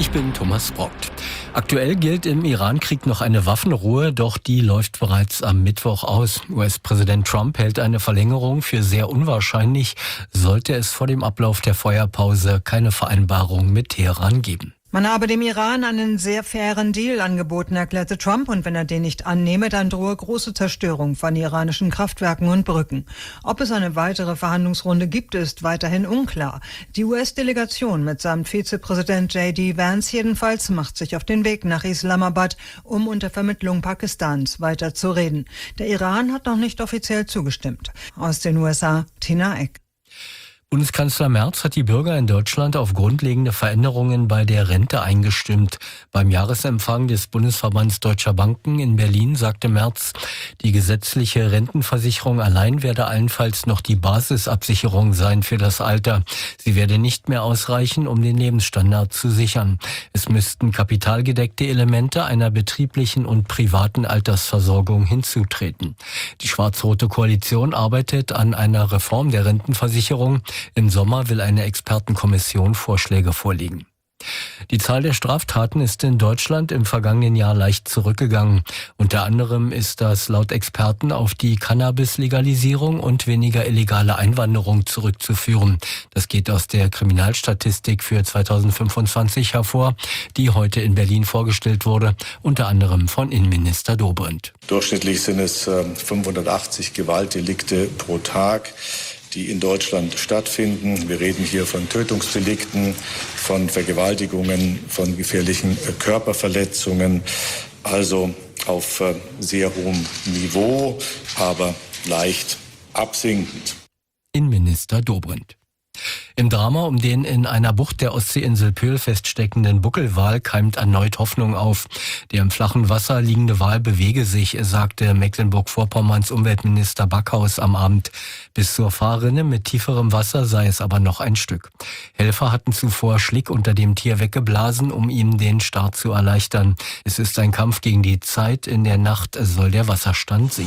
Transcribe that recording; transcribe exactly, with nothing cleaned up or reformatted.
Ich bin Thomas Brockt. Aktuell gilt im Iran-Krieg noch eine Waffenruhe, doch die läuft bereits am Mittwoch aus. U S-Präsident Trump hält eine Verlängerung für sehr unwahrscheinlich, sollte es vor dem Ablauf der Feuerpause keine Vereinbarung mit Teheran geben. Man habe dem Iran einen sehr fairen Deal angeboten, erklärte Trump, und wenn er den nicht annehme, dann drohe große Zerstörung von iranischen Kraftwerken und Brücken. Ob es eine weitere Verhandlungsrunde gibt, ist weiterhin unklar. Die U S-Delegation mitsamt Vizepräsident J D Vance jedenfalls macht sich auf den Weg nach Islamabad, um unter Vermittlung Pakistans weiter zu reden. Der Iran hat noch nicht offiziell zugestimmt. Aus den U S A, Tina Eck. Bundeskanzler Merz hat die Bürger in Deutschland auf grundlegende Veränderungen bei der Rente eingestimmt. Beim Jahresempfang des Bundesverbands Deutscher Banken in Berlin sagte Merz, die gesetzliche Rentenversicherung allein werde allenfalls noch die Basisabsicherung sein für das Alter. Sie werde nicht mehr ausreichen, um den Lebensstandard zu sichern. Es müssten kapitalgedeckte Elemente einer betrieblichen und privaten Altersversorgung hinzutreten. Die schwarz-rote Koalition arbeitet an einer Reform der Rentenversicherung. Im Sommer will eine Expertenkommission Vorschläge vorlegen. Die Zahl der Straftaten ist in Deutschland im vergangenen Jahr leicht zurückgegangen. Unter anderem ist das laut Experten auf die Cannabis-Legalisierung und weniger illegale Einwanderung zurückzuführen. Das geht aus der Kriminalstatistik für zweitausendfünfundzwanzig hervor, die heute in Berlin vorgestellt wurde, unter anderem von Innenminister Dobrindt. Durchschnittlich sind es äh, fünfhundertachtzig Gewaltdelikte pro Tag, die in Deutschland stattfinden. Wir reden hier von Tötungsdelikten, von Vergewaltigungen, von gefährlichen Körperverletzungen, also auf sehr hohem Niveau, aber leicht absinkend. Innenminister Dobrindt. Im Drama um den in einer Bucht der Ostseeinsel Pöhl feststeckenden Buckelwal keimt erneut Hoffnung auf. Der im flachen Wasser liegende Wal bewege sich, sagte Mecklenburg-Vorpommerns Umweltminister Backhaus am Abend. Bis zur Fahrrinne mit tieferem Wasser sei es aber noch ein Stück. Helfer hatten zuvor Schlick unter dem Tier weggeblasen, um ihm den Start zu erleichtern. Es ist ein Kampf gegen die Zeit. In der Nacht soll der Wasserstand sinken.